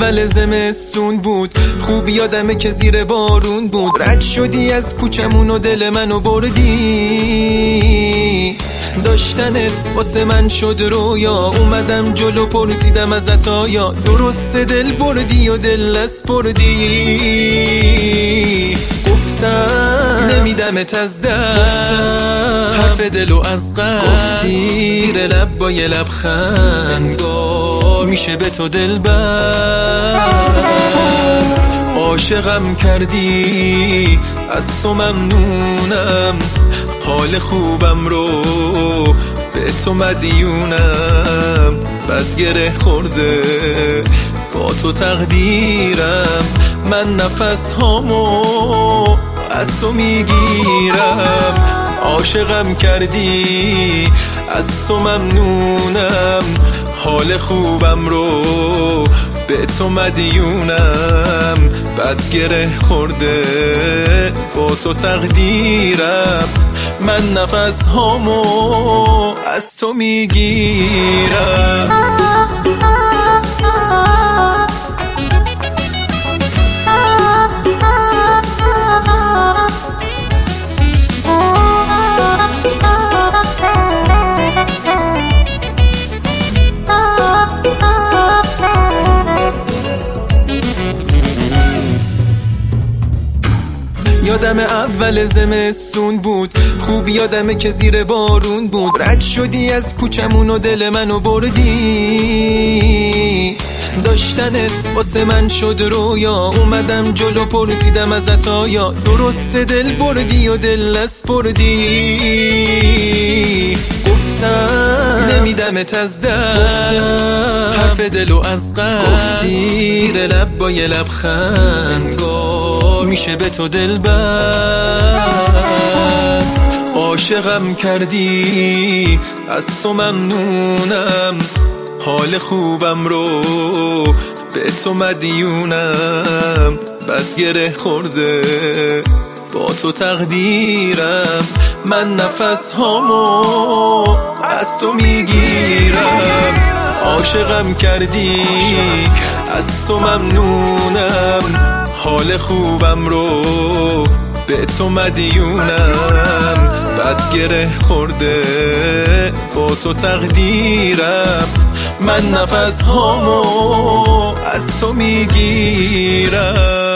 اول زمستون بود، خوب یادمه که زیر بارون بود. رد شدی از کوچمون و دل منو بردی، داشتنت واسه من شد رویا. اومدم جلو پرسیدم ازت آیا درسته دل بردی و دل اسپردی. گفتم نمیدمت از دست، حرف دلو از قصد. زیر لب با یه لبخند میشه به تو دل بست. عاشقم کردی از تو ممنونم، حال خوبم رو به تو مدیونم. بد گره خورده با تو تقدیرم، من نفس هامو از تو میگیرم. عاشقم کردی از تو ممنونم، حال خوبم رو به تو مدیونم. بد گره خورده با تو تقدیرم، من نفس هامو از تو میگیرم. یادم اول زمستون بود، خوب یادمه که زیر بارون بود. رد شدی از کوچمون و دل منو بردی، داشتنت واسه من شد رویا. اومدم جلو پرسیدم ازت آیا درسته دل بردی و دل اسپردی. گفتم نمیدمت از دست، حرف دلو از قصد. زیر لب با یه لبخند میشه به تو دل بست. عاشقم کردی از تو ممنونم، حال خوبم رو به تو مدیونم. بد گره خورده با تو تقدیرم، من نفس هامو از تو میگیرم. عاشقم کردی از تو ممنونم، حال خوبم رو به تو مدیونم. بد گره خورده با تو تقدیرم، من نفس هامو از تو میگیرم.